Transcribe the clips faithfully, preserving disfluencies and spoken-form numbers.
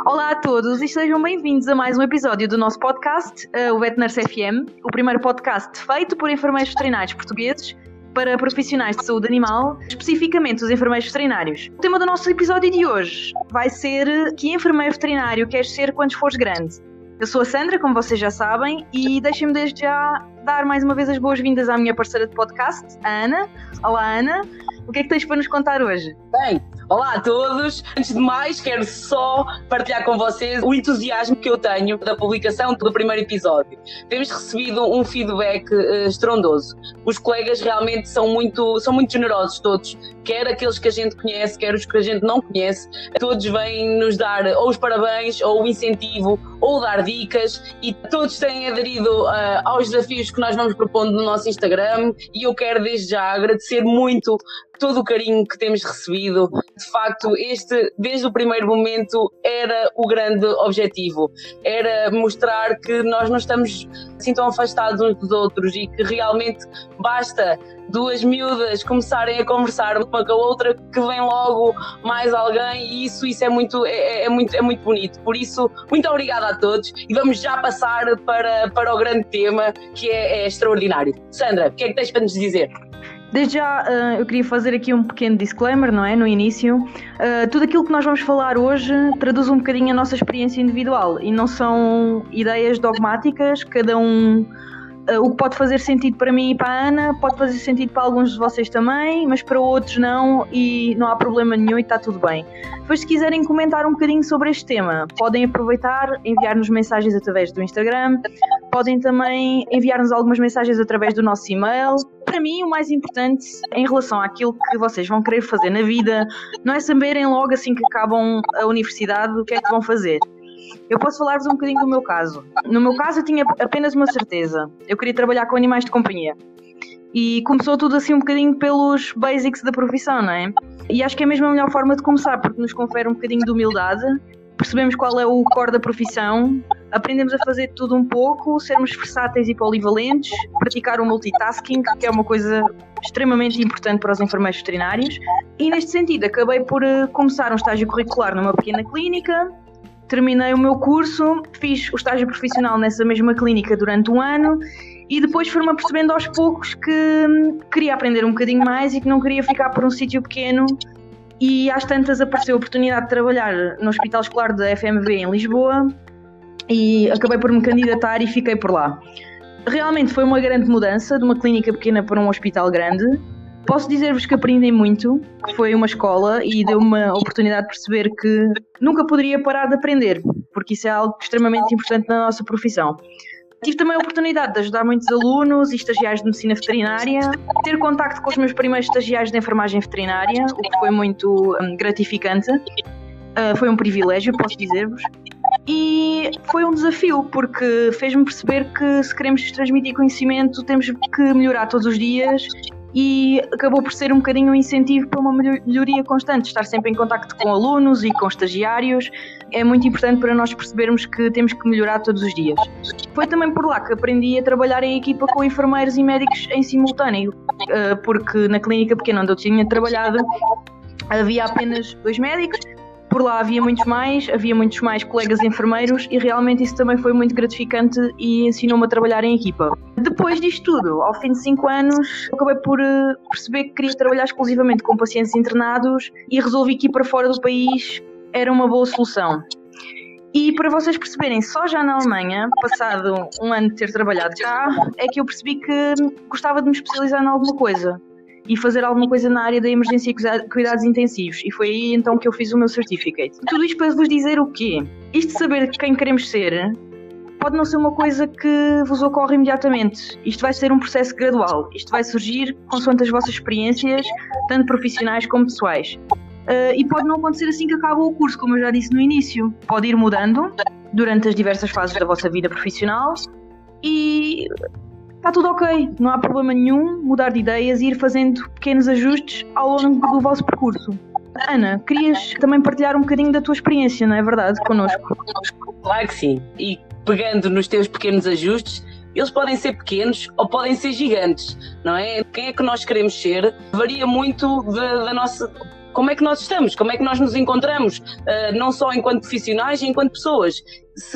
Olá a todos e sejam bem-vindos a mais um episódio do nosso podcast, uh, o Vetnurse F M, o primeiro podcast feito por enfermeiros veterinários portugueses para profissionais de saúde animal, especificamente os enfermeiros veterinários. O tema do nosso episódio de hoje vai ser: que enfermeiro veterinário queres ser quando fores grande? Eu sou a Sandra, como vocês já sabem, e deixem-me desde já dar mais uma vez as boas-vindas à minha parceira de podcast, a Ana. Olá, Ana. O que é que tens para nos contar hoje? Bem, olá a todos. Antes de mais, quero só partilhar com vocês o entusiasmo que eu tenho da publicação do primeiro episódio. Temos recebido um feedback uh, estrondoso. Os colegas realmente são muito, são muito generosos todos, quer aqueles que a gente conhece, quer os que a gente não conhece. Todos vêm nos dar ou os parabéns, ou o incentivo, ou dar dicas, e todos têm aderido uh, aos desafios que nós vamos propondo no nosso Instagram, e eu quero desde já agradecer muito todo o carinho que temos recebido. De facto, este, desde o primeiro momento, era o grande objetivo. Era mostrar que nós não estamos assim tão afastados uns dos outros e que realmente basta duas miúdas começarem a conversar uma com a outra que vem logo mais alguém, e isso, isso é, muito, é, é, muito, é muito bonito. Por isso, muito obrigada a todos e vamos já passar para, para o grande tema, que é, é extraordinário. Sandra, o que é que tens para nos dizer? Desde já, uh, eu queria fazer aqui um pequeno disclaimer, não é? No início. Uh, tudo aquilo que nós vamos falar hoje traduz um bocadinho a nossa experiência individual e não são ideias dogmáticas. Cada um, uh, o que pode fazer sentido para mim e para a Ana pode fazer sentido para alguns de vocês também, mas para outros não, e não há problema nenhum e está tudo bem. Depois, se quiserem comentar um bocadinho sobre este tema, podem aproveitar, enviar-nos mensagens através do Instagram, podem também enviar-nos algumas mensagens através do nosso e-mail. Para mim, o mais importante em relação àquilo que vocês vão querer fazer na vida não é saberem logo assim que acabam a universidade o que é que vão fazer. Eu posso falar-vos um bocadinho do meu caso. No meu caso, eu tinha apenas uma certeza: eu queria trabalhar com animais de companhia. E começou tudo assim um bocadinho pelos basics da profissão, não é? E acho que é mesmo a melhor forma de começar, porque nos confere um bocadinho de humildade, percebemos qual é o core da profissão, aprendemos a fazer tudo um pouco, sermos versáteis e polivalentes, praticar o multitasking, que é uma coisa extremamente importante para os enfermeiros veterinários. E neste sentido, acabei por uh, começar um estágio curricular numa pequena clínica, terminei o meu curso, fiz o estágio profissional nessa mesma clínica durante um ano e depois fui-me apercebendo aos poucos que hum, queria aprender um bocadinho mais e que não queria ficar por um sítio pequeno. E às tantas apareceu a oportunidade de trabalhar no Hospital Escolar da F M V em Lisboa e acabei por me candidatar e fiquei por lá. Realmente foi uma grande mudança, de uma clínica pequena para um hospital grande. Posso dizer-vos que aprendi muito, que foi uma escola e deu-me uma oportunidade de perceber que nunca poderia parar de aprender, porque isso é algo extremamente importante na nossa profissão. Tive também a oportunidade de ajudar muitos alunos e estagiários de medicina veterinária, ter contacto com os meus primeiros estagiários de enfermagem veterinária, o que foi muito um, gratificante. Uh, foi um privilégio, posso dizer-vos. E foi um desafio, porque fez-me perceber que se queremos transmitir conhecimento temos que melhorar todos os dias, e acabou por ser um bocadinho um incentivo para uma melhoria constante. Estar sempre em contacto com alunos e com estagiários é muito importante para nós percebermos que temos que melhorar todos os dias. Foi também por lá que aprendi a trabalhar em equipa com enfermeiros e médicos em simultâneo, porque na clínica pequena onde eu tinha trabalhado havia apenas dois médicos. Por lá havia muitos mais, havia muitos mais colegas enfermeiros e realmente isso também foi muito gratificante e ensinou-me a trabalhar em equipa. Depois disto tudo, ao fim de cinco anos, acabei por uh, perceber que queria trabalhar exclusivamente com pacientes internados e resolvi que ir para fora do país era uma boa solução. E para vocês perceberem, só já na Alemanha, passado um ano de ter trabalhado cá, é que eu percebi que gostava de me especializar em alguma coisa e fazer alguma coisa na área da emergência e cuidados intensivos. E foi aí então que eu fiz o meu certificate. Tudo isto para vos dizer o quê? Isto de saber quem queremos ser pode não ser uma coisa que vos ocorre imediatamente. Isto vai ser um processo gradual. Isto vai surgir consoante as vossas experiências, tanto profissionais como pessoais. Uh, e pode não acontecer assim que acaba o curso, como eu já disse no início. Pode ir mudando durante as diversas fases da vossa vida profissional e está tudo ok, não há problema nenhum mudar de ideias e ir fazendo pequenos ajustes ao longo do vosso percurso. Ana, querias também partilhar um bocadinho da tua experiência, não é verdade, connosco? Claro que sim. E pegando nos teus pequenos ajustes, Eles podem ser pequenos ou podem ser gigantes, não é? Quem é que nós queremos ser varia muito da, da nossa... Como é que nós estamos? Como é que nós nos encontramos? Uh, não só enquanto profissionais, enquanto pessoas. Se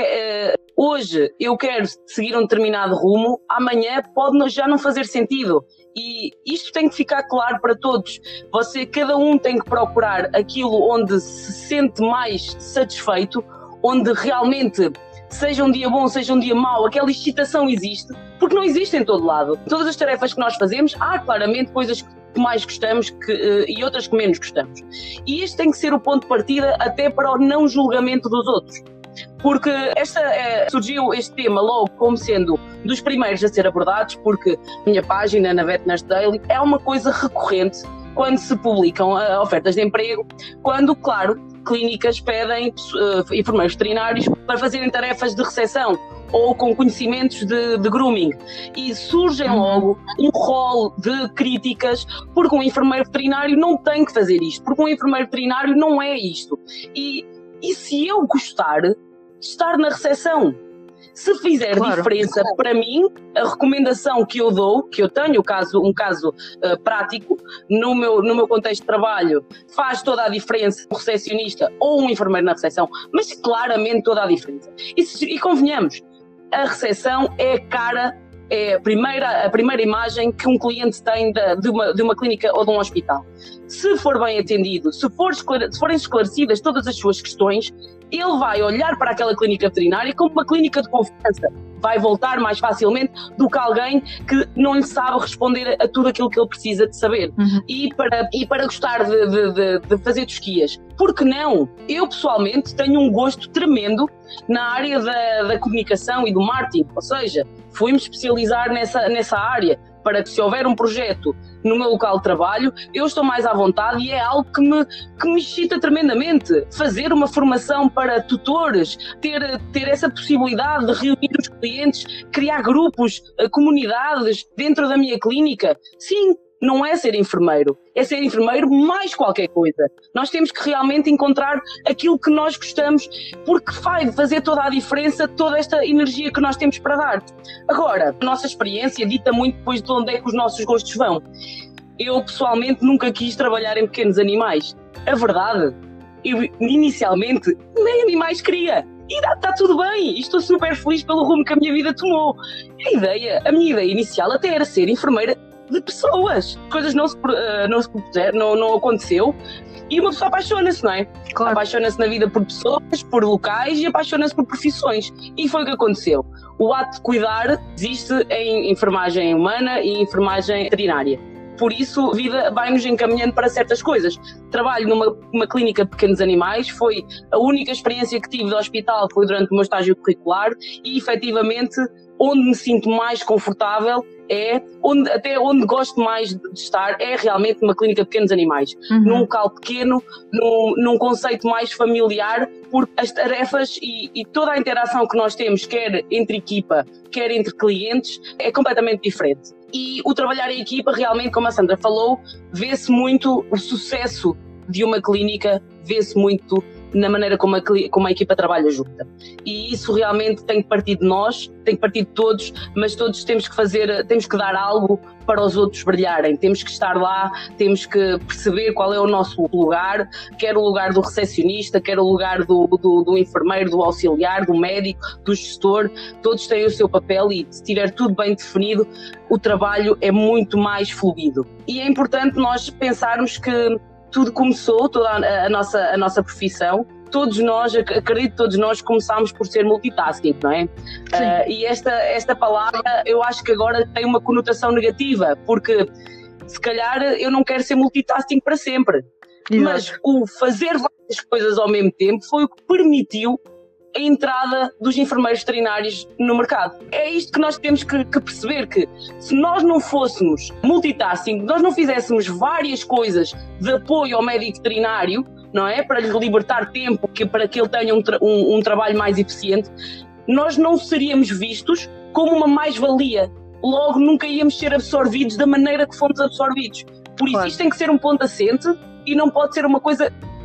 é uh, hoje eu quero seguir um determinado rumo, amanhã pode já não fazer sentido. E isto tem que ficar claro para todos. Você, cada um tem que procurar aquilo onde se sente mais satisfeito, onde realmente seja um dia bom, seja um dia mau, aquela excitação existe, porque não existe em todo lado. Todas as tarefas que nós fazemos, há claramente coisas que mais gostamos que, uh, e outras que menos gostamos. E este tem que ser o ponto de partida até para o não julgamento dos outros. Porque esta, é, surgiu este tema logo como sendo dos primeiros a ser abordados, porque a minha página na Vetners Daily é uma coisa recorrente quando se publicam uh, ofertas de emprego, quando, claro, clínicas pedem uh, enfermeiros veterinários para fazerem tarefas de recepção ou com conhecimentos de, de grooming. E surgem logo um rol de críticas porque um enfermeiro veterinário não tem que fazer isto, porque um enfermeiro veterinário não é isto. E, e se eu gostar de estar na recepção? Se fizer claro. diferença para mim, a recomendação que eu dou, que eu tenho caso, um caso uh, prático, no meu, no meu contexto de trabalho, faz toda a diferença um recepcionista ou um enfermeiro na recepção, mas claramente toda a diferença. E, se, e convenhamos, a recepção é a cara, é a primeira, a primeira imagem que um cliente tem de, de, uma, de uma clínica ou de um hospital. Se for bem atendido, se, for esclare, se forem esclarecidas todas as suas questões, ele vai olhar para aquela clínica veterinária como uma clínica de confiança. Vai voltar mais facilmente do que alguém que não lhe sabe responder a tudo aquilo que ele precisa de saber. Uhum. E, para, e para gostar de, de, de, de fazer tosquias. Por que não? Eu, pessoalmente, tenho um gosto tremendo na área da, da comunicação e do marketing. Ou seja, fui-me especializar nessa, nessa área para que, se houver um projeto no meu local de trabalho, eu estou mais à vontade e é algo que me, que me excita tremendamente. Fazer uma formação para tutores, ter, ter essa possibilidade de reunir os clientes, criar grupos, comunidades dentro da minha clínica. Sim, não é ser enfermeiro, é ser enfermeiro mais qualquer coisa. Nós temos que realmente encontrar aquilo que nós gostamos, porque vai fazer toda a diferença, toda esta energia que nós temos para dar. Agora, a nossa experiência dita muito depois de onde é que os nossos gostos vão. Eu, pessoalmente, nunca quis trabalhar em pequenos animais. A verdade, eu inicialmente nem animais queria. E está tudo bem, e estou super feliz pelo rumo que a minha vida tomou. A ideia, a minha ideia inicial até era ser enfermeira de pessoas. Coisas não se, uh, não, se não, não aconteceu e uma pessoa apaixona-se, não é? Claro. Apaixona-se na vida por pessoas, por locais e apaixona-se por profissões. E foi o que aconteceu. O ato de cuidar existe em enfermagem humana e enfermagem veterinária. Por isso, a vida vai-nos encaminhando para certas coisas. Trabalho numa uma clínica de pequenos animais, foi a única experiência que tive de hospital, foi durante o meu estágio curricular e, efetivamente, onde me sinto mais confortável é, onde, até onde gosto mais de estar, é realmente numa clínica de pequenos animais. Uhum. Num local pequeno, num, num conceito mais familiar, porque as tarefas e, e toda a interação que nós temos, quer entre equipa, quer entre clientes, é completamente diferente. E o trabalhar em equipa, realmente, como a Sandra falou, vê-se muito o sucesso de uma clínica, vê-se muito na maneira como a, como a equipa trabalha junta. E isso realmente tem que partir de nós, tem que partir de todos, mas todos temos que fazer, temos que dar algo para os outros brilharem. Temos que estar lá, temos que perceber qual é o nosso lugar, quer o lugar do recepcionista, quer o lugar do, do, do enfermeiro, do auxiliar, do médico, do gestor. Todos têm o seu papel e, se tiver tudo bem definido, o trabalho é muito mais fluido. E é importante nós pensarmos que tudo começou, toda a, a, nossa, a nossa profissão, todos nós, acredito que todos nós começámos por ser multitasking, não é? Uh, e esta, esta palavra eu acho que agora tem uma conotação negativa, porque se calhar eu não quero ser multitasking para sempre. Exato. Mas o fazer várias coisas ao mesmo tempo foi o que permitiu a entrada dos enfermeiros veterinários no mercado. É isto que nós temos que, que perceber, que se nós não fôssemos multitasking, nós não fizéssemos várias coisas de apoio ao médico veterinário, não é? Para lhe libertar tempo, que, para que ele tenha um, tra- um, um trabalho mais eficiente, nós não seríamos vistos como uma mais-valia. Logo, nunca íamos ser absorvidos da maneira que fomos absorvidos. Por isso, claro. Isto tem que ser um ponto assente e não pode ser uma coisa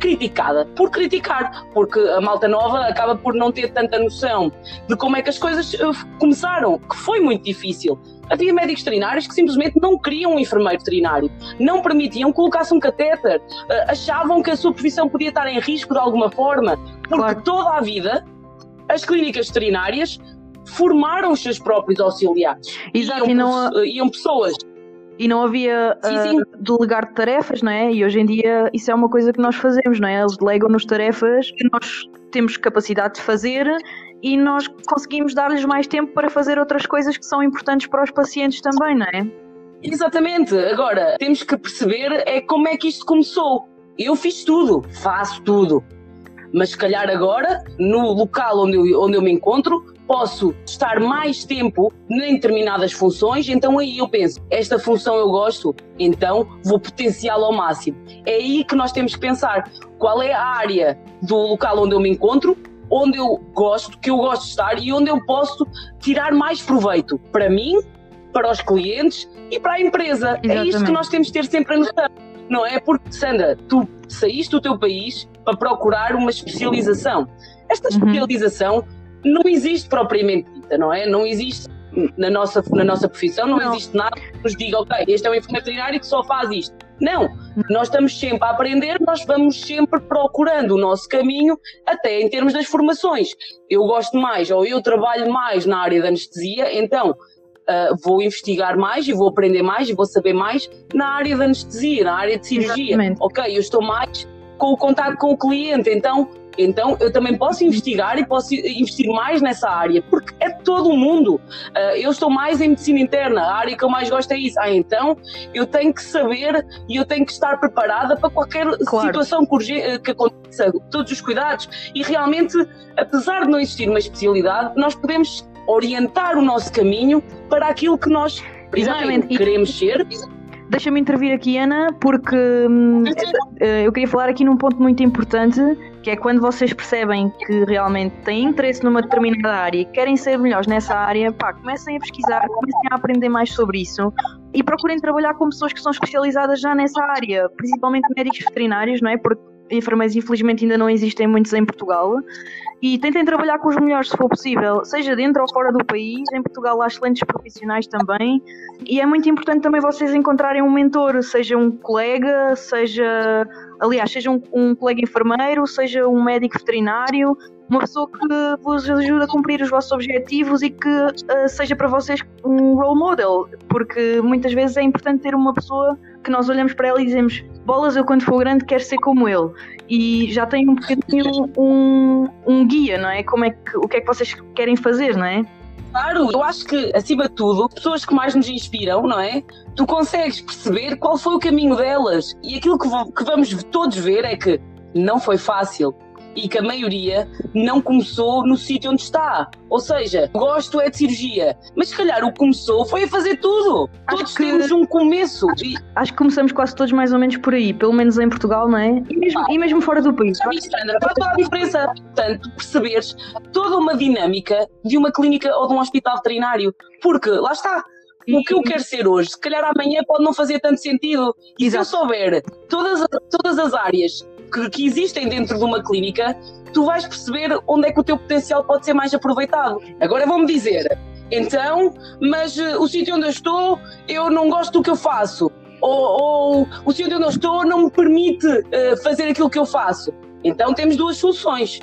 criticada por criticar, porque a malta nova acaba por não ter tanta noção de como é que as coisas uh, começaram, que foi muito difícil. Havia médicos veterinários que simplesmente não queriam um enfermeiro veterinário, não permitiam que colocasse um catéter, uh, achavam que a sua profissão podia estar em risco de alguma forma, porque claro. Toda a vida as clínicas veterinárias formaram os seus próprios auxiliares. Exato, iam, e não, uh, iam pessoas... E não havia uh, sim, sim. delegar de tarefas, não é? E hoje em dia isso é uma coisa que nós fazemos, não é? Eles delegam-nos tarefas que nós temos capacidade de fazer e nós conseguimos dar-lhes mais tempo para fazer outras coisas que são importantes para os pacientes também, não é? Exatamente. Agora, temos que perceber é como é que isto começou. Eu fiz tudo, faço tudo. Mas se calhar agora, no local onde eu, onde eu me encontro, posso estar mais tempo em determinadas funções, então aí eu penso, esta função eu gosto, então vou potenciá-la ao máximo. É aí que nós temos que pensar, qual é a área do local onde eu me encontro, onde eu gosto, que eu gosto de estar e onde eu posso tirar mais proveito para mim, para os clientes e para a empresa. Exatamente. É isto que nós temos de ter sempre a noção. Não é porque, Sandra, tu saíste do teu país para procurar uma especialização. Esta especialização uhum. não existe propriamente dita, não é? Não existe na nossa, na nossa profissão, não, não existe nada que nos diga, ok, este é um enfermeiro veterinário que só faz isto. Não, nós estamos sempre a aprender, nós vamos sempre procurando o nosso caminho, até em termos das formações. Eu gosto mais, ou eu trabalho mais na área da anestesia, então... Uh, vou investigar mais e vou aprender mais e vou saber mais na área da anestesia, na área de cirurgia. Exatamente. Ok, eu estou mais com o contato com o cliente, então, então eu também posso investigar e posso investir mais nessa área, porque é todo o mundo. Uh, eu estou mais em medicina interna, a área que eu mais gosto é isso. Ah, então eu tenho que saber e eu tenho que estar preparada para qualquer claro. situação que, que aconteça, todos os cuidados. E realmente, apesar de não existir uma especialidade, nós podemos orientar o nosso caminho para aquilo que nós primeiro queremos ser. Deixa-me intervir aqui, Ana, porque hum, eu queria falar aqui num ponto muito importante, que é quando vocês percebem que realmente têm interesse numa determinada área e querem ser melhores nessa área, pá, comecem a pesquisar, comecem a aprender mais sobre isso e procurem trabalhar com pessoas que são especializadas já nessa área, principalmente médicos veterinários, não é? Porque enfermeiros infelizmente ainda não existem muitos em Portugal. E tentem trabalhar com os melhores se for possível, seja dentro ou fora do país. Em Portugal há excelentes profissionais também. E é muito importante também vocês encontrarem um mentor, seja um colega, seja, aliás, seja um, um colega enfermeiro, seja um médico veterinário, uma pessoa que vos ajude a cumprir os vossos objetivos e que uh, seja para vocês um role model, porque muitas vezes é importante ter uma pessoa que nós olhamos para ela e dizemos, bolas, eu quando for grande quero ser como ele. E já tem um bocadinho um, um guia, não é? Como é que, o que é que vocês querem fazer, não é? Claro, eu acho que, acima de tudo, pessoas que mais nos inspiram, não é? Tu consegues perceber qual foi o caminho delas. E aquilo que, que vamos todos ver é que não foi fácil. E que a maioria não começou no sítio onde está. Ou seja, gosto é de cirurgia, mas se calhar o que começou foi a fazer tudo. Acho todos que, temos um começo. Acho, e... acho que começamos quase todos mais ou menos por aí, pelo menos em Portugal, não é? E mesmo, e mesmo fora do país. Sabe, Sandra, faz toda a diferença. Portanto, perceberes toda uma dinâmica de uma clínica ou de um hospital veterinário. Porque, lá está, o que eu quero ser hoje, se calhar amanhã pode não fazer tanto sentido. E Exato. Se eu souber todas, todas as áreas Que, que existem dentro de uma clínica, tu vais perceber onde é que o teu potencial pode ser mais aproveitado. Agora vão-me dizer, então, mas uh, o sítio onde eu estou, eu não gosto do que eu faço. Ou, ou o sítio onde eu estou não me permite uh, fazer aquilo que eu faço. Então temos duas soluções.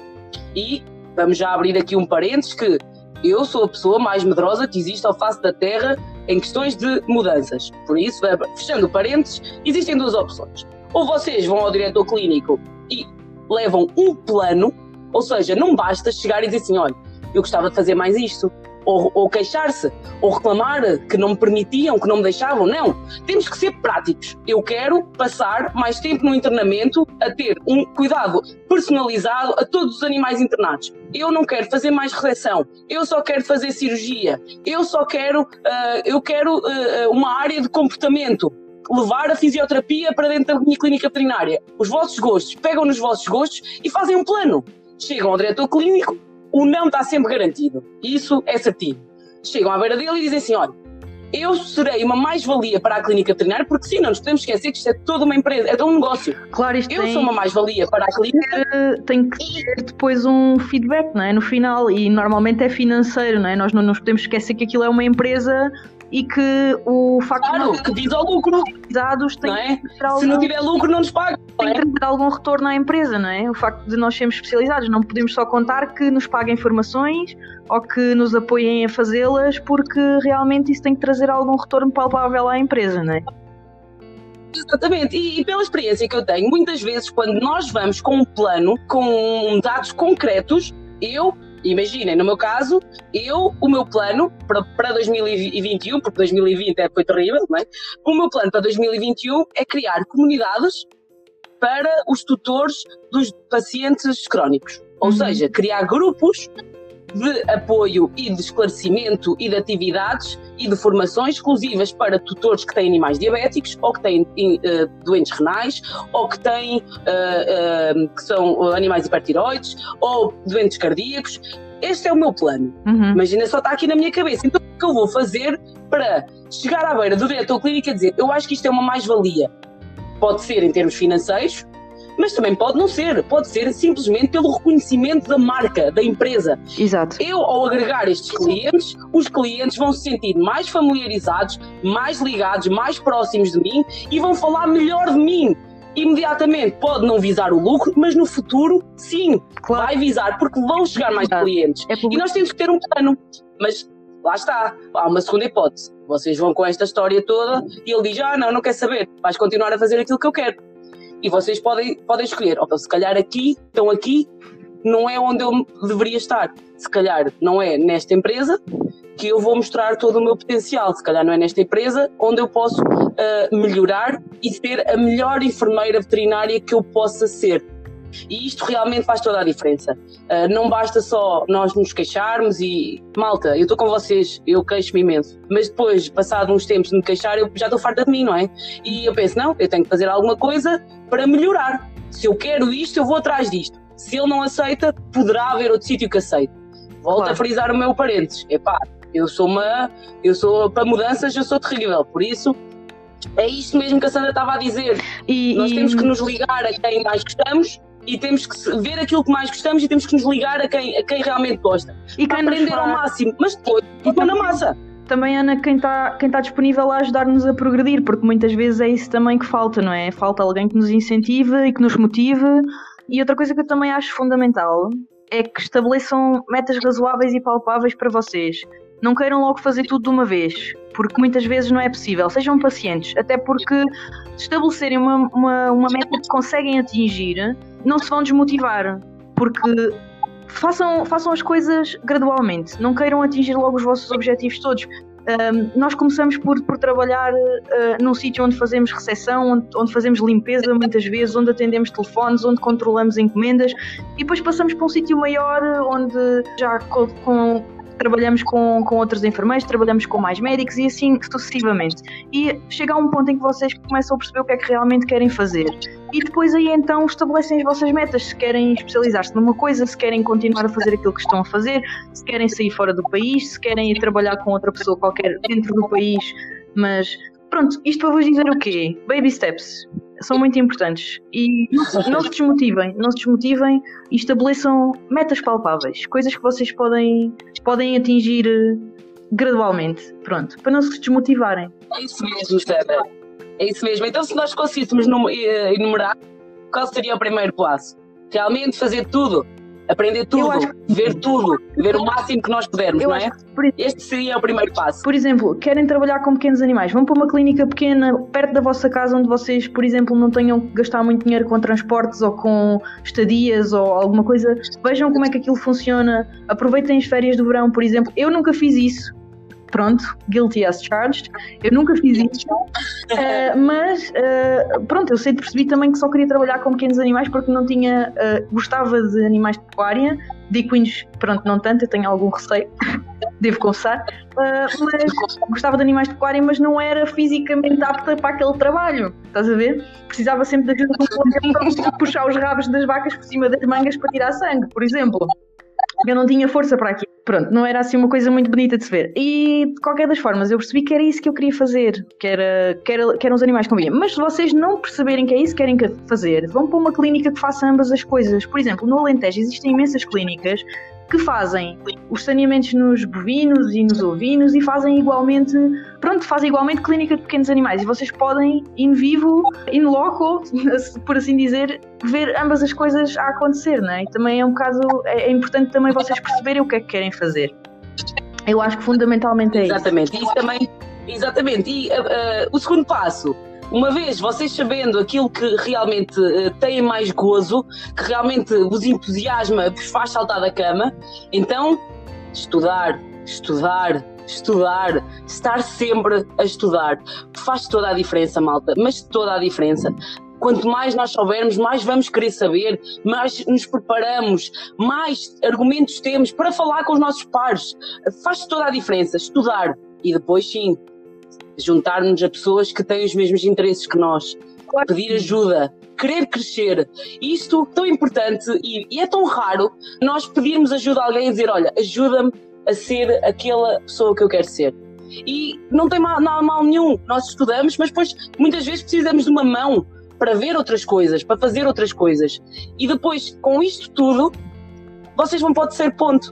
E vamos já abrir aqui um parênteses que eu sou a pessoa mais medrosa que existe ao face da Terra em questões de mudanças. Por isso, fechando parênteses, existem duas opções. Ou vocês vão ao diretor clínico e levam um plano, ou seja, não basta chegar e dizer assim, olha, eu gostava de fazer mais isto, ou, ou queixar-se, ou reclamar que não me permitiam, que não me deixavam, não. Temos que ser práticos. Eu quero passar mais tempo no internamento a ter um cuidado personalizado a todos os animais internados. Eu não quero fazer mais recepção, eu só quero fazer cirurgia, eu só quero, uh, eu quero uh, uma área de comportamento. Levar a fisioterapia para dentro da minha clínica veterinária. Os vossos gostos, pegam nos vossos gostos e fazem um plano. Chegam ao diretor clínico, o não está sempre garantido. Isso é certinho. Chegam à beira dele e dizem assim, olha, eu serei uma mais-valia para a clínica veterinária, porque sim, não nos podemos esquecer que isto é toda uma empresa, é todo um negócio. Claro, isto eu tem, sou uma mais-valia para a clínica. Tem que ter depois um feedback, não é? No final, e normalmente é financeiro, não é? Nós não nos podemos esquecer que aquilo é uma empresa e que o facto claro, de que diz ao lucro, tem não é? que algum, se não tiver lucro não nos paga, tem não é? que ter algum retorno à empresa, não é? O facto de nós sermos especializados, não podemos só contar que nos paguem informações ou que nos apoiem a fazê-las, porque realmente isso tem que trazer algum retorno palpável à empresa, não é? Exatamente, e, e pela experiência que eu tenho, muitas vezes quando nós vamos com um plano, com dados concretos, eu, imaginem, no meu caso, eu, o meu plano para, para dois mil e vinte e um, porque dois mil e vinte é, foi terrível, não é? O meu plano para dois mil e vinte e um é criar comunidades para os tutores dos pacientes crónicos, ou uhum. seja, criar grupos de apoio e de esclarecimento e de atividades e de formações exclusivas para tutores que têm animais diabéticos ou que têm uh, doentes renais ou que têm uh, uh, que são animais hipertiroides ou doentes cardíacos. Este é o meu plano. Uhum. Imagina, só está aqui na minha cabeça. Então o que eu vou fazer para chegar à beira do diretor clínico e dizer, eu acho que isto é uma mais-valia? Pode ser em termos financeiros, mas também pode não ser, pode ser simplesmente pelo reconhecimento da marca, da empresa. Exato. Eu, ao agregar estes clientes, os clientes vão se sentir mais familiarizados, mais ligados, mais próximos de mim e vão falar melhor de mim. Imediatamente pode não visar o lucro, mas no futuro, sim, claro. Vai visar, porque vão chegar mais claro. clientes. É e nós temos que ter um plano, mas lá está, há uma segunda hipótese. Vocês vão com esta história toda e ele diz, ah não, não quer saber, vais continuar a fazer aquilo que eu quero. E vocês podem, podem escolher, ou se calhar aqui, estão aqui, não é onde eu deveria estar. Se calhar não é nesta empresa que eu vou mostrar todo o meu potencial. Se calhar não é nesta empresa onde eu posso uh, melhorar e ser a melhor enfermeira veterinária que eu possa ser. E isto realmente faz toda a diferença. Uh, não basta só nós nos queixarmos e... Malta, eu estou com vocês, eu queixo-me imenso. Mas depois, passado uns tempos de me queixar, eu já estou farta de mim, não é? E eu penso, não, eu tenho que fazer alguma coisa para melhorar. Se eu quero isto, eu vou atrás disto. Se ele não aceita, poderá haver outro sítio que aceite. Volto claro. a frisar o meu parênteses. Epá, eu sou uma... Eu sou... Para mudanças, eu sou terrível. Por isso... É isto mesmo que a Sandra estava a dizer. E, Nós e... temos que nos ligar a quem mais gostamos e temos que ver aquilo que mais gostamos e temos que nos ligar a quem, a quem realmente gosta. E para aprender ao máximo, mas depois põe na massa. Também, Ana, quem está quem tá disponível a ajudar-nos a progredir, porque muitas vezes é isso também que falta, não é? Falta alguém que nos incentive e que nos motive. E outra coisa que eu também acho fundamental é que estabeleçam metas razoáveis e palpáveis para vocês. Não queiram logo fazer tudo de uma vez, porque muitas vezes não é possível. Sejam pacientes, até porque se estabelecerem uma, uma, uma meta que conseguem atingir, não se vão desmotivar, porque façam, façam as coisas gradualmente, não queiram atingir logo os vossos objetivos todos. Um, nós começamos por, por trabalhar uh, num sítio onde fazemos recepção, onde, onde fazemos limpeza muitas vezes, onde atendemos telefones, onde controlamos encomendas, e depois passamos para um sítio maior onde já com, com trabalhamos com, com outros enfermeiros, trabalhamos com mais médicos e assim sucessivamente. E chega a um ponto em que vocês começam a perceber o que é que realmente querem fazer. E depois aí então estabelecem as vossas metas, se querem especializar-se numa coisa, se querem continuar a fazer aquilo que estão a fazer, se querem sair fora do país, se querem ir trabalhar com outra pessoa qualquer dentro do país. Mas pronto, isto para vos dizer o quê? Baby steps. São muito importantes e não se desmotivem, não se desmotivem e estabeleçam metas palpáveis, coisas que vocês podem, podem atingir gradualmente, pronto, para não se desmotivarem. É isso mesmo, Sandra, é isso mesmo. Então se nós conseguíssemos enumerar, qual seria o primeiro passo? Realmente fazer tudo, aprender tudo, acho... ver tudo, ver o máximo que nós pudermos, Eu não é? Que... Este seria o primeiro passo. Por exemplo, querem trabalhar com pequenos animais, vão para uma clínica pequena, perto da vossa casa, onde vocês, por exemplo, não tenham que gastar muito dinheiro com transportes ou com estadias ou alguma coisa. Vejam como é que aquilo funciona, aproveitem as férias do verão, por exemplo. Eu nunca fiz isso. Pronto, guilty as charged, eu nunca fiz isso, uh, mas uh, pronto, eu sei de perceber também que só queria trabalhar com pequenos animais porque não tinha, uh, gostava de animais de pecuária, de equinos, pronto, não tanto, eu tenho algum receio, devo confessar, uh, mas gostava de animais de pecuária, mas não era fisicamente apta para aquele trabalho, estás a ver? Precisava sempre de ajuda para puxar os rabos das vacas por cima das mangas para tirar sangue, por exemplo. Eu não tinha força para aquilo. pronto, não era assim uma coisa muito bonita de se ver. E de qualquer das formas, eu percebi que era isso que eu queria fazer, que era, que era, que eram os animais com vida. Mas se vocês não perceberem que é isso que querem fazer, vão para uma clínica que faça ambas as coisas. Por exemplo, no Alentejo existem imensas clínicas que fazem os saneamentos nos bovinos e nos ovinos e fazem igualmente, pronto, fazem igualmente clínica de pequenos animais. E vocês podem, in vivo, in loco, por assim dizer, ver ambas as coisas a acontecer, não é? E também é um bocado, é, é importante também vocês perceberem o que é que querem fazer. Eu acho que fundamentalmente é exatamente. isso. Isso também, exatamente. E uh, uh, o segundo passo, uma vez vocês sabendo aquilo que realmente uh, têm mais gozo, que realmente vos entusiasma, vos faz saltar da cama, então estudar, estudar, estudar, estar sempre a estudar. Faz toda a diferença, malta, mas toda a diferença. Quanto mais nós soubermos, mais vamos querer saber, mais nos preparamos, mais argumentos temos para falar com os nossos pares. Faz toda a diferença, estudar e depois sim, juntar-nos a pessoas que têm os mesmos interesses que nós, pedir ajuda, querer crescer. Isto é tão importante e, e é tão raro nós pedirmos ajuda a alguém e dizer, olha, ajuda-me a ser aquela pessoa que eu quero ser. E não tem mal, mal, mal nenhum, nós estudamos, mas depois muitas vezes precisamos de uma mão para ver outras coisas, para fazer outras coisas. E depois, com isto tudo, vocês vão para o terceiro ponto.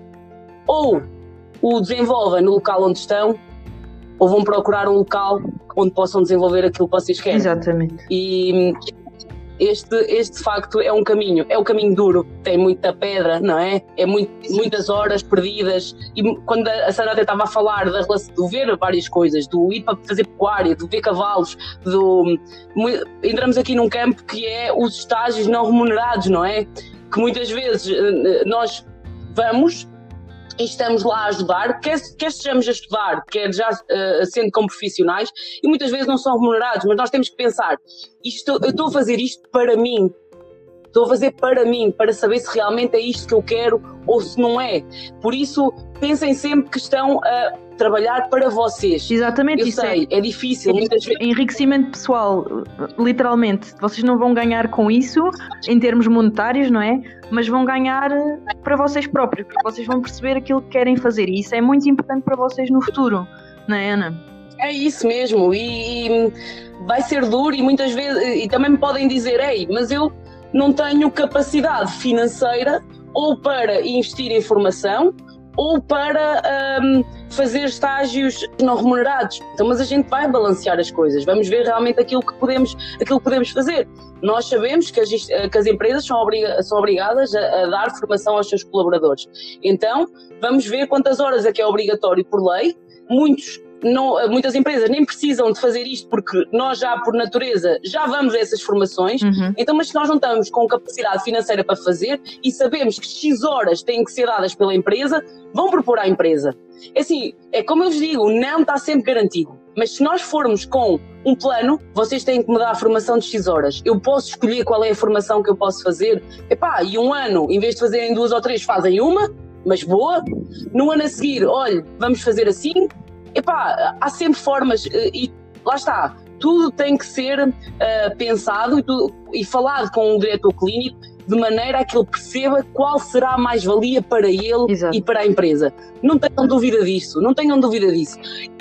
Ou o desenvolvem no local onde estão, ou vão procurar um local onde possam desenvolver aquilo que vocês querem. Exatamente. E este, este de facto é um caminho, é um caminho duro, tem muita pedra, não é? É muito, muitas horas perdidas. E quando a Sandra até estava a falar da relação, de ver várias coisas, do ir para fazer pecuária, de ver cavalos, do, entramos aqui num campo que é os estágios não remunerados, não é? Que muitas vezes nós vamos e estamos lá a ajudar, quer, quer estejamos a estudar, quer já uh, sendo como profissionais, e muitas vezes não são remunerados, mas nós temos que pensar, isto, eu estou a fazer isto para mim, estou a fazer para mim, para saber se realmente é isto que eu quero ou se não é. Por isso, pensem sempre que estão a trabalhar para vocês. Exatamente, eu isso sei, é, é difícil. É muitas vezes. Enriquecimento pessoal, literalmente. Vocês não vão ganhar com isso em termos monetários, não é? Mas vão ganhar para vocês próprios, porque vocês vão perceber aquilo que querem fazer e isso é muito importante para vocês no futuro, não é, Ana? É isso mesmo, e, e vai ser duro e muitas vezes, e também me podem dizer, ei, mas eu não tenho capacidade financeira ou para investir em formação ou para um, fazer estágios não remunerados. Então, mas a gente vai balancear as coisas, vamos ver realmente aquilo que podemos, aquilo que podemos fazer. Nós sabemos que as, que as empresas são, obriga, são obrigadas a, a dar formação aos seus colaboradores. Então, vamos ver quantas horas é que é obrigatório por lei. Muitos Não, muitas empresas nem precisam de fazer isto porque nós já por natureza já vamos a essas formações, uhum. Então, mas se nós não estamos com capacidade financeira para fazer e sabemos que X horas têm que ser dadas pela empresa, vão propor à empresa. É assim, é como eu vos digo, o não está sempre garantido, mas se nós formos com um plano, vocês têm que me dar a formação de X horas, eu posso escolher qual é a formação que eu posso fazer, epá, e um ano, em vez de fazerem duas ou três, fazem uma, mas boa, no ano a seguir, olha, vamos fazer assim. Epá, há sempre formas e lá está, tudo tem que ser uh, pensado e, tudo, e falado com o diretor clínico de maneira a que ele perceba qual será a mais-valia para ele. Exato. E para a empresa. Não tenham dúvida disso, não tenham dúvida disso.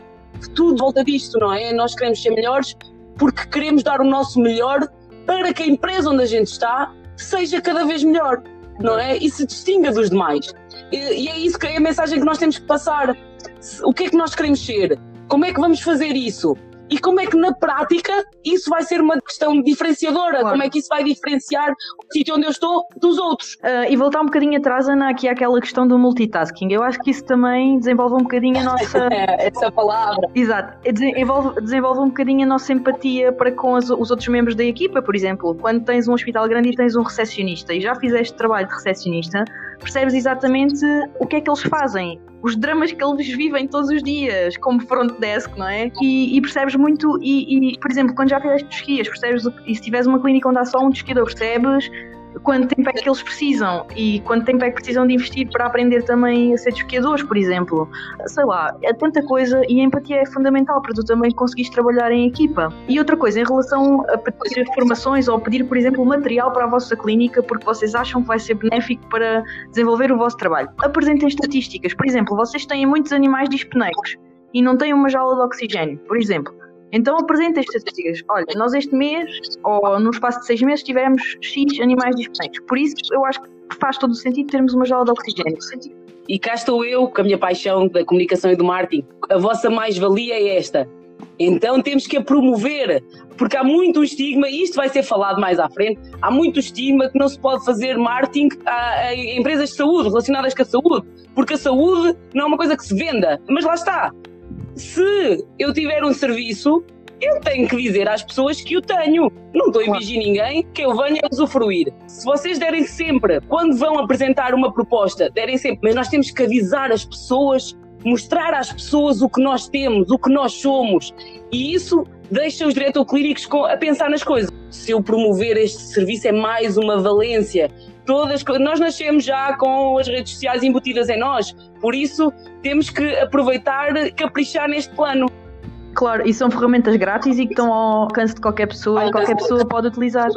Tudo volta disto, não é? Nós queremos ser melhores porque queremos dar o nosso melhor para que a empresa onde a gente está seja cada vez melhor, não é? E se distinga dos demais. E, e é isso que é a mensagem que nós temos que passar. O que é que nós queremos ser? Como é que vamos fazer isso? E como é que na prática isso vai ser uma questão diferenciadora? Claro. Como é que isso vai diferenciar o sítio onde eu estou dos outros? Uh, e voltar um bocadinho atrás, Ana, aqui àquela questão do multitasking. Eu acho que isso também desenvolve um bocadinho a nossa... Essa palavra. Exato. Desenvolve, desenvolve um bocadinho a nossa empatia para com as, os outros membros da equipa. Por exemplo, quando tens um hospital grande e tens um recepcionista e já fizeste trabalho de recepcionista, percebes exatamente o que é que eles fazem, os dramas que eles vivem todos os dias, como front desk, não é? E, e percebes muito, e, e, por exemplo, quando já fizeste pesquisas, percebes, e se tiveres uma clínica onde há só um pesquisador, percebes quanto tempo é que eles precisam e quanto tempo é que precisam de investir para aprender também a ser esquiadores, por exemplo. Sei lá, é tanta coisa e a empatia é fundamental para tu também conseguires trabalhar em equipa. E outra coisa, em relação a pedir formações ou pedir, por exemplo, material para a vossa clínica porque vocês acham que vai ser benéfico para desenvolver o vosso trabalho. Apresentem estatísticas. Por exemplo, vocês têm muitos animais dispneicos e não têm uma jaula de oxigênio, por exemplo. Então apresentem estatísticas. Olha, nós este mês, ou no espaço de seis meses, tivemos X animais dispneicos. Por isso, eu acho que faz todo o sentido termos uma jaula de oxigênio. E cá estou eu, com a minha paixão da comunicação e do marketing. A vossa mais-valia é esta. Então temos que a promover, porque há muito estigma, e isto vai ser falado mais à frente, há muito estigma que não se pode fazer marketing a, a empresas de saúde, relacionadas com a saúde, porque a saúde não é uma coisa que se venda. Mas lá está. Se eu tiver um serviço, eu tenho que dizer às pessoas que o tenho. Não estou a impingir ninguém que eu venha a usufruir. Se vocês derem sempre, quando vão apresentar uma proposta, derem sempre, mas nós temos que avisar as pessoas, mostrar às pessoas o que nós temos, o que nós somos. E isso deixa os diretores clínicos a pensar nas coisas. Se eu promover este serviço é mais uma valência. Todas, nós nascemos já com as redes sociais embutidas em nós, por isso temos que aproveitar, caprichar neste plano. Claro, e são ferramentas grátis e que estão ao alcance de qualquer pessoa e qualquer pessoa pode utilizar.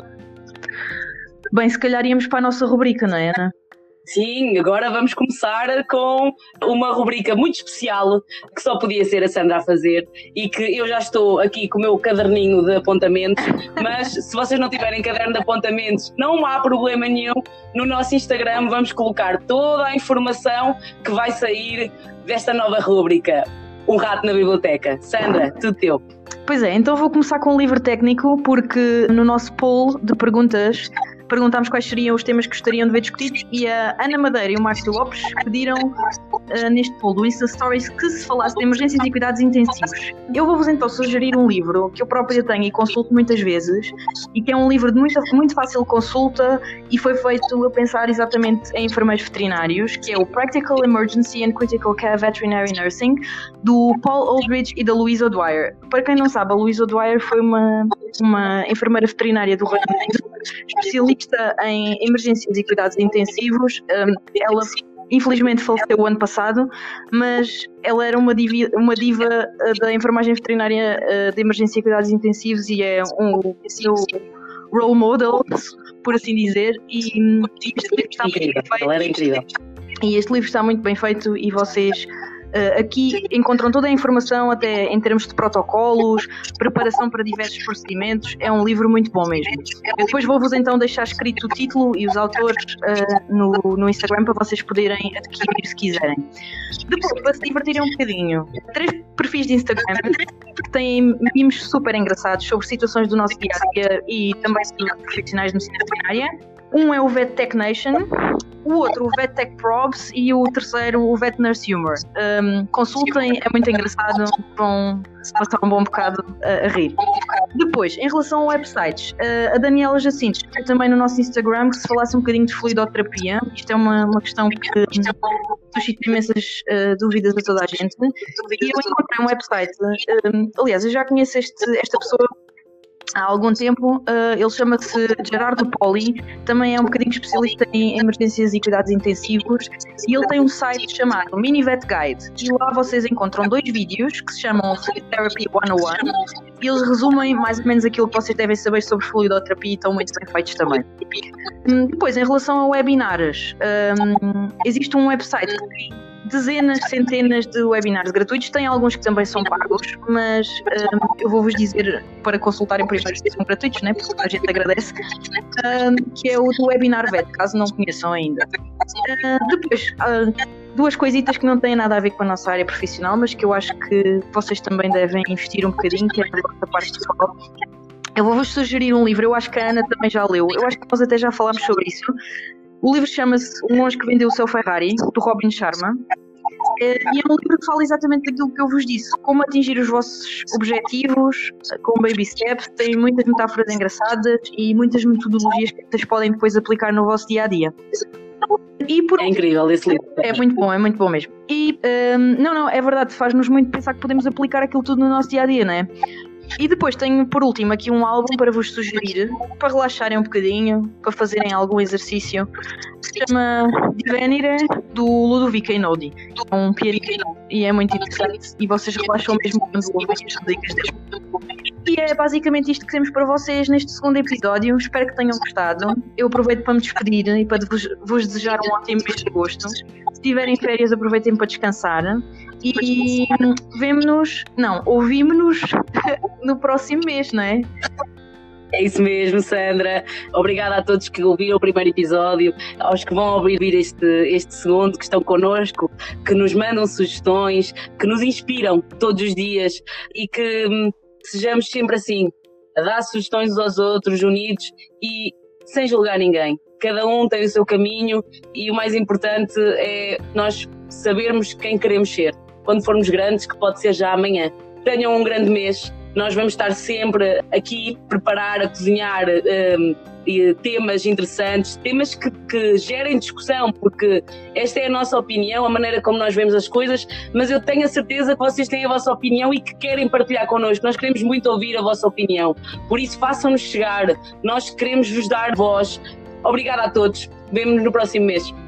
Bem, se calhar íamos para a nossa rubrica, não é, Ana? Sim, agora vamos começar com uma rubrica muito especial que só podia ser a Sandra a fazer e que eu já estou aqui com o meu caderninho de apontamentos, mas se vocês não tiverem caderno de apontamentos, não há problema nenhum. No nosso Instagram vamos colocar toda a informação que vai sair desta nova rubrica. Um rato na biblioteca. Sandra, tudo teu. Pois é, então vou começar com um livro técnico porque no nosso poll de perguntas perguntámos quais seriam os temas que gostariam de ver discutidos e a Ana Madeira e o Márcio Lopes pediram uh, neste poll do Insta Stories que se falasse de emergências e cuidados intensivos. Eu vou-vos então sugerir um livro que eu própria tenho e consulto muitas vezes e que é um livro de muita, muito fácil consulta e foi feito a pensar exatamente em enfermeiros veterinários, que é o Practical Emergency and Critical Care Veterinary Nursing, do Paul Aldridge e da Louise O'Dwyer. Para quem não sabe, a Louise O'Dwyer foi uma, uma enfermeira veterinária do Reino Unido, especialista em emergências e cuidados intensivos. Um, ela infelizmente faleceu o ano passado, mas ela era uma diva, uma diva da enfermagem veterinária uh, de emergência e cuidados intensivos e é um seu role model, por assim dizer, e, e este livro está muito bem feito. Ela era incrível. E este livro está muito bem feito e vocês Uh, aqui encontram toda a informação, até em termos de protocolos, preparação para diversos procedimentos. É um livro muito bom mesmo. Eu depois vou-vos então deixar escrito o título e os autores uh, no, no Instagram para vocês poderem adquirir se quiserem. Depois, para se divertirem um bocadinho, três perfis de Instagram que têm memes super engraçados sobre situações do nosso dia-a-dia e também dos profissionais de medicina veterinária. Um é o Vet Tech Nation, o outro o Vet Tech Probs e o terceiro o Vet Nurse Humor. Um, consultem, é muito engraçado, vão passar um bom bocado a, a rir. Depois, em relação a websites, a Daniela Jacinto escreveu também no nosso Instagram que se falasse um bocadinho de fluidoterapia. Isto é uma, uma questão que suscita imensas uh, dúvidas a toda a gente. E eu encontrei um website, um, aliás, eu já conheço este, esta pessoa há algum tempo, uh, ele chama-se Gerardo Poli, também é um bocadinho especialista em emergências e cuidados intensivos e ele tem um site chamado Mini Vet Guide e lá vocês encontram dois vídeos que se chamam Fluid Therapy cento e um e eles resumem mais ou menos aquilo que vocês devem saber sobre fluidoterapia e estão muito bem feitos também. Um, depois, em relação a webinars, um, existe um website que tem dezenas, centenas de webinars gratuitos, tem alguns que também são pagos, mas um, eu vou-vos dizer para consultarem primeiro se são gratuitos, né, porque a gente agradece, um, que é o do Webinar Vet, caso não conheçam ainda. Uh, depois, uh, duas coisitas que não têm nada a ver com a nossa área profissional, mas que eu acho que vocês também devem investir um bocadinho, que é a nossa parte pessoal. Eu vou-vos sugerir um livro, eu acho que a Ana também já leu, eu acho que nós até já falámos sobre isso. O livro chama-se O Monge que Vendeu o Seu Ferrari, do Robin Sharma, e é um livro que fala exatamente daquilo que eu vos disse, como atingir os vossos objetivos com baby steps, tem muitas metáforas engraçadas e muitas metodologias que vocês podem depois aplicar no vosso dia-a-dia. E por... É incrível esse livro. É muito bom, é muito bom mesmo. E, um, não, não, é verdade, faz-nos muito pensar que podemos aplicar aquilo tudo no nosso dia-a-dia, não é? E depois tenho, por último, aqui um álbum para vos sugerir, para relaxarem um bocadinho, para fazerem algum exercício. Se chama Divenire, do Ludovico Einaudi. É um pianista e é muito interessante. E vocês relaxam mesmo quando ouvem as músicas deste. E é basicamente isto que temos para vocês neste segundo episódio. Espero que tenham gostado. Eu aproveito para me despedir e para vos, vos desejar um ótimo mês de agosto. Se tiverem férias, aproveitem para descansar. E vemo-nos, não, ouvimos-nos no próximo mês, não é? É isso mesmo, Sandra. Obrigada a todos que ouviram o primeiro episódio, aos que vão ouvir este, este segundo, que estão connosco, que nos mandam sugestões, que nos inspiram todos os dias e que hum, sejamos sempre assim, a dar sugestões uns aos outros, unidos e sem julgar ninguém. Cada um tem o seu caminho e o mais importante é nós sabermos quem queremos ser. Quando formos grandes, que pode ser já amanhã. Tenham um grande mês. Nós vamos estar sempre aqui, preparar, a cozinhar um, temas interessantes, temas que, que gerem discussão, porque esta é a nossa opinião, a maneira como nós vemos as coisas, mas eu tenho a certeza que vocês têm a vossa opinião e que querem partilhar connosco. Nós queremos muito ouvir a vossa opinião. Por isso, façam-nos chegar. Nós queremos vos dar voz. Obrigada a todos. Vemo-nos no próximo mês.